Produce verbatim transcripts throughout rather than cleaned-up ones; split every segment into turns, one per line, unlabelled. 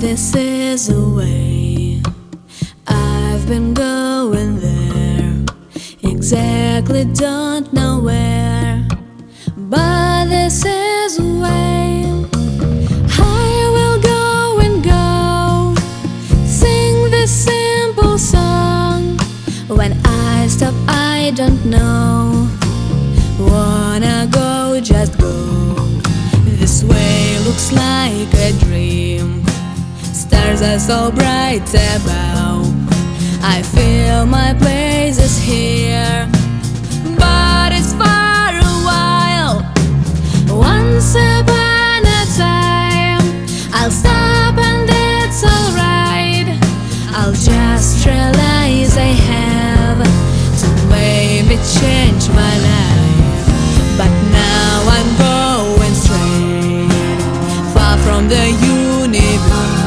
this is the way I've been going there. Exactly don't know where, but this is the way I will go and go. Sing this simple song. When I stop, I don't know. Wanna go, just go. This way looks like a dream. Stars are so bright above. I feel my place is here, but it's far a while. Once upon a time, I'll stop and it's alright. I'll just realize I have to maybe change my life. But now I'm going straight, far from the universe.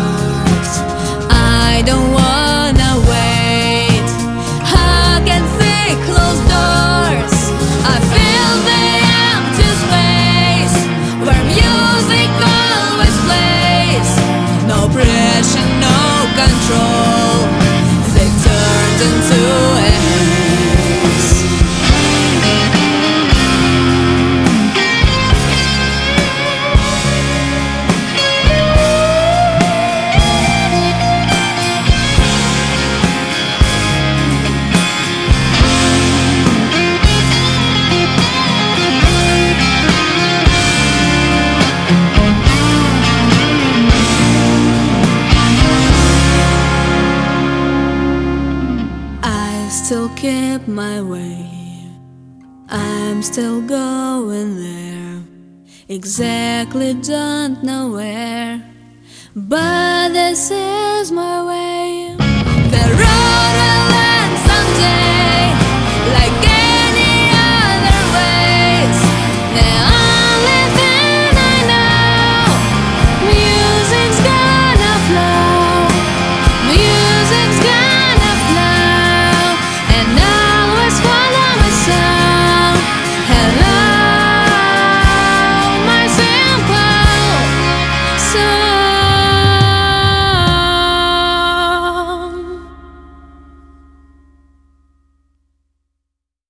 I don't wanna wait. I can see closed doors. I feel the empty space where music always plays. No pressure, no control. They turned into a haze. Still keep my way. I'm still going there. Exactly don't know where, but this is my way.